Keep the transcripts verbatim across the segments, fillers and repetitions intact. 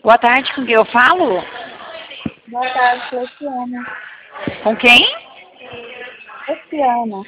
Boa tarde, com quem eu falo? Boa tarde, Luciana. Com quem? Luciana.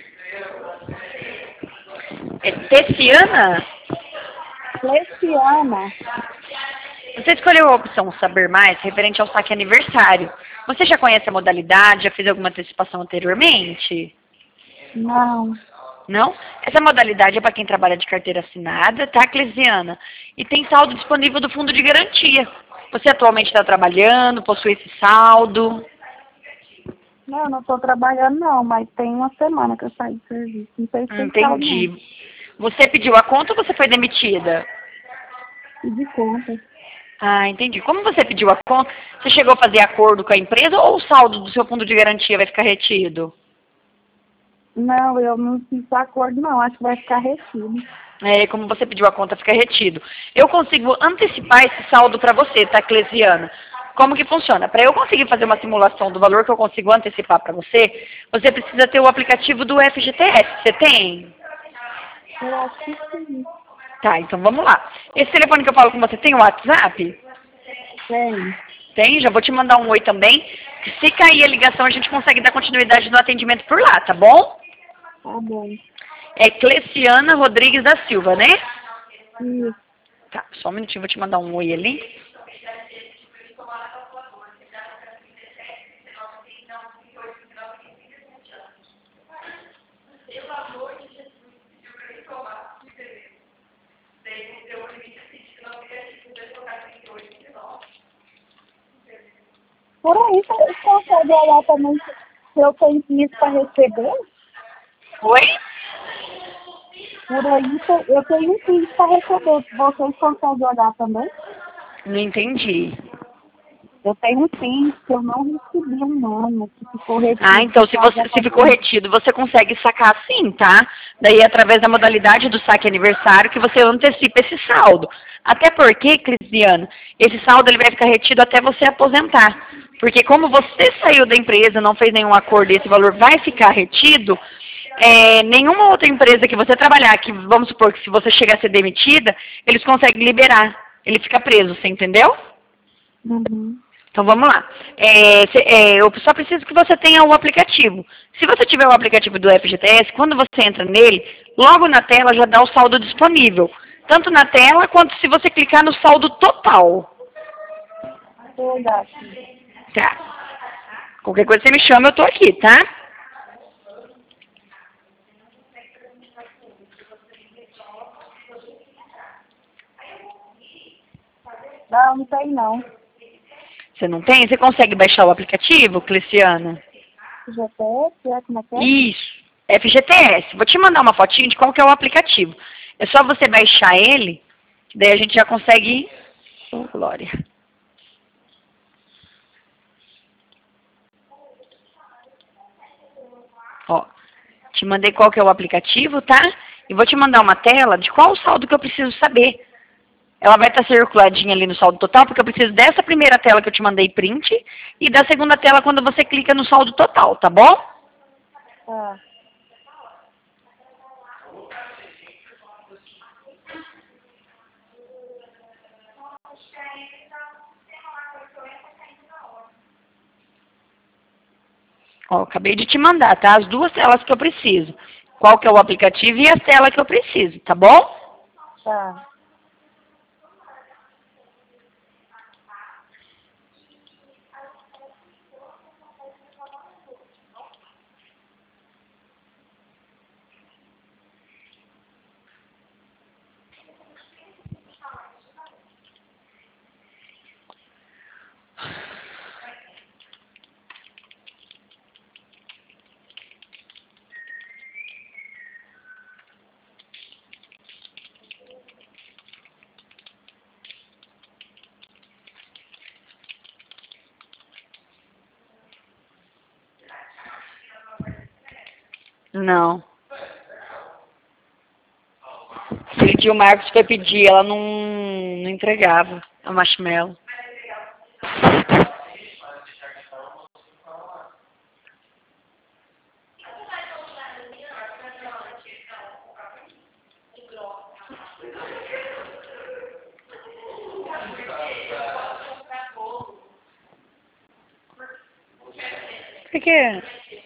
É Tessiana? Luciana. Você escolheu a opção Saber Mais referente ao saque aniversário. Você já conhece a modalidade? Já fez alguma antecipação anteriormente? Não. Não? Essa modalidade é para quem trabalha de carteira assinada, tá, Clesiana? E tem saldo disponível do fundo de garantia. Você atualmente está trabalhando, possui esse saldo? Não, eu não estou trabalhando não, mas tem uma semana que eu saí do serviço. Não sei se tem saldo não. Entendi. Você pediu a conta ou você foi demitida? Pedi conta. Ah, entendi. Como você pediu a conta, você chegou a fazer acordo com a empresa ou o saldo do seu fundo de garantia vai ficar retido? Não, eu não fiz acordo não, acho que vai ficar retido. É, como você pediu a conta, fica retido. Eu consigo antecipar esse saldo para você, tá, Clesiana? Como que funciona? Para eu conseguir fazer uma simulação do valor que eu consigo antecipar para você, você precisa ter o aplicativo do F G T S. Você tem? Eu acho que sim. Tá, então vamos lá. Esse telefone que eu falo com você tem o WhatsApp? Tem. Tem, já vou te mandar um oi também. Se cair a ligação, a gente consegue dar continuidade no atendimento por lá, tá bom? Tá bom. É Clesiana Rodrigues da Silva, né? Isso. Tá, só um minutinho, vou te mandar um oi ali. Por aí, você consegue olhar também se eu tenho isso para receber? Oi? Por aí, eu tenho um isso para receber. Vocês conseguem olhar também? Não entendi. Eu tenho um PIX que eu não recebi um nome, que ficou Ah, retido então por se, causa você, da se ficou pandemia. retido, você consegue sacar sim, tá? Daí através da modalidade do saque aniversário que você antecipa esse saldo. Até porque, Cristiano, esse saldo ele vai ficar retido até você aposentar. Porque como você saiu da empresa, não fez nenhum acordo e esse valor vai ficar retido, é, nenhuma outra empresa que você trabalhar, que vamos supor que se você chegar a ser demitida, eles conseguem liberar. Ele fica preso, você entendeu? Uhum. Então vamos lá. É, cê- é, eu só preciso que você tenha o aplicativo. Se você tiver o aplicativo do F G T S, quando você entra nele, logo na tela já dá o saldo disponível. Tanto na tela quanto se você clicar no saldo total. Vou olhar aqui. Tá. Qualquer coisa você me chama, eu tô aqui, tá? Não, não tem não. Você não tem? Você consegue baixar o aplicativo, Cleciana? G P S, é? Como é que é? Isso. F G T S. Vou te mandar uma fotinha de qual que é o aplicativo. É só você baixar ele, que daí a gente já consegue... Oh, Glória. Ó, te mandei qual que é o aplicativo, tá? E vou te mandar uma tela de qual o saldo que eu preciso saber. Ela vai estar circuladinha ali no saldo total, porque eu preciso dessa primeira tela que eu te mandei print e da segunda tela quando você clica no saldo total, tá bom? Tá. Ó, acabei de te mandar, tá? As duas telas que eu preciso. Qual que é o aplicativo e a tela que eu preciso, tá bom? Tá. Não. Aquele dia o Marcos foi pedir, ela não, não entregava a marshmallow. Por quê?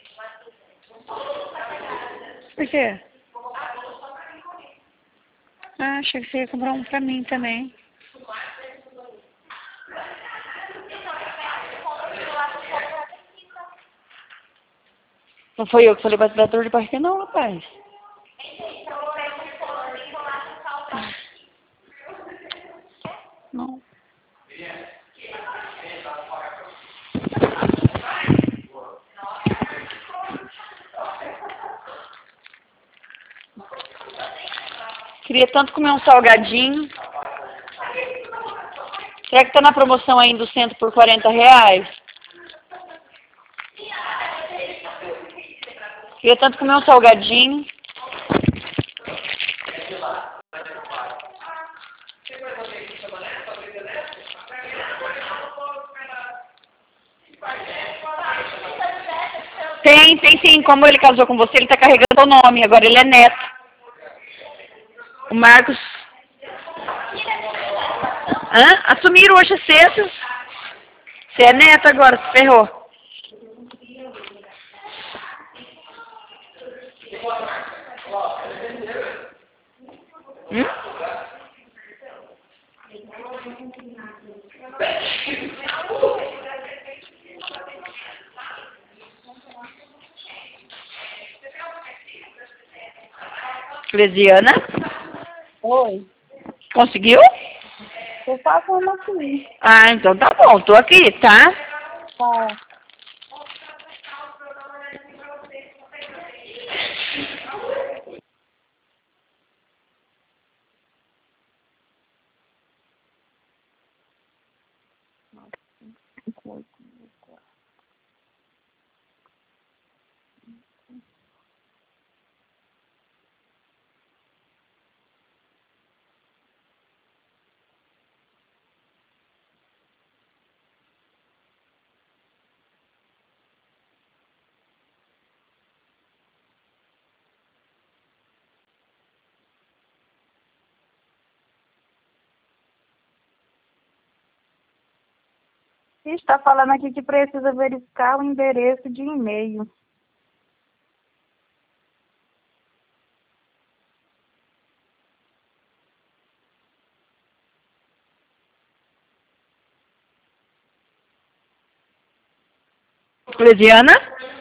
Por quê? Ah, achei que você ia comprar um pra mim também. Não foi eu que falei pra te dar dor de barriga não, rapaz. Não. Queria tanto comer um salgadinho. Será que tá na promoção aí do centro por quarenta reais? Queria tanto comer um salgadinho. Tem, tem sim. Como ele casou com você, ele tá carregando o nome. Agora ele é neto. O Marcos... Hã? Assumiram hoje cedo. Você é neto agora, se ferrou. Hum? Clesiana? Oi. Conseguiu? Tô passando aqui. Ah, então tá bom. Tô aqui, tá? Tá. Está falando aqui que precisa verificar o endereço de e-mail. Clesiana?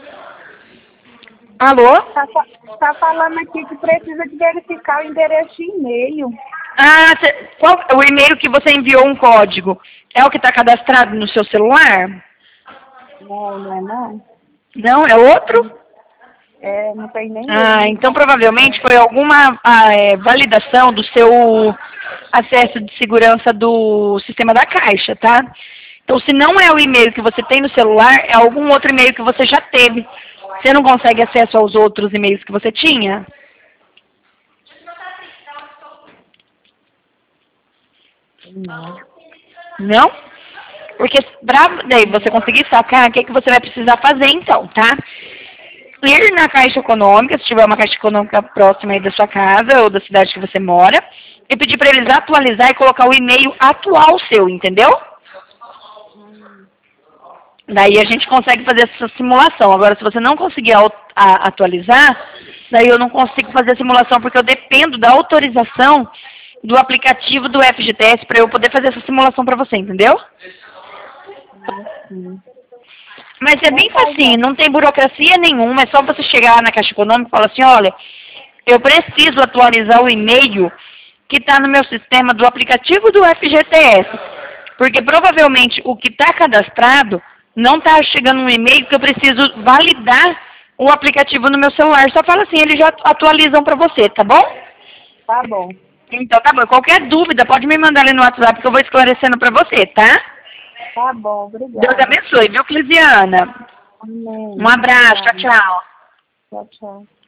Alô? Está tá falando aqui que precisa de verificar o endereço de e-mail. Ah, cê, qual o e-mail que você enviou um código? É o que está cadastrado no seu celular? Não, não é não. Não, é outro? É, não tem nem Ah, e-mail. então provavelmente foi alguma ah, é, validação do seu acesso de segurança do sistema da Caixa, tá? Então, se não é o e-mail que você tem no celular, é algum outro e-mail que você já teve. Você não consegue acesso aos outros e-mails que você tinha? Não. Não? Porque pra daí você conseguir sacar, o que, que você vai precisar fazer então, tá? Ir na Caixa Econômica, se tiver uma Caixa Econômica próxima aí da sua casa ou da cidade que você mora, e pedir para eles atualizar e colocar o e-mail atual seu, entendeu? Daí a gente consegue fazer essa simulação. Agora, se você não conseguir a, a, atualizar, daí eu não consigo fazer a simulação, porque eu dependo da autorização do aplicativo do F G T S para eu poder fazer essa simulação para você, entendeu? Sim. Mas é bem facinho, não tem burocracia nenhuma, é só você chegar lá na Caixa Econômica e falar assim, olha, eu preciso atualizar o e-mail que está no meu sistema do aplicativo do F G T S. Porque provavelmente o que está cadastrado não está chegando um e-mail que eu preciso validar o aplicativo no meu celular. Só fala assim, eles já atualizam para você, tá bom? Tá bom. Então tá bom. Qualquer dúvida, pode me mandar ali no WhatsApp que eu vou esclarecendo para você, tá? Tá bom, obrigada. Deus abençoe, viu, Clisiana? Amém. Um abraço, tchau, tchau. Tchau, tchau.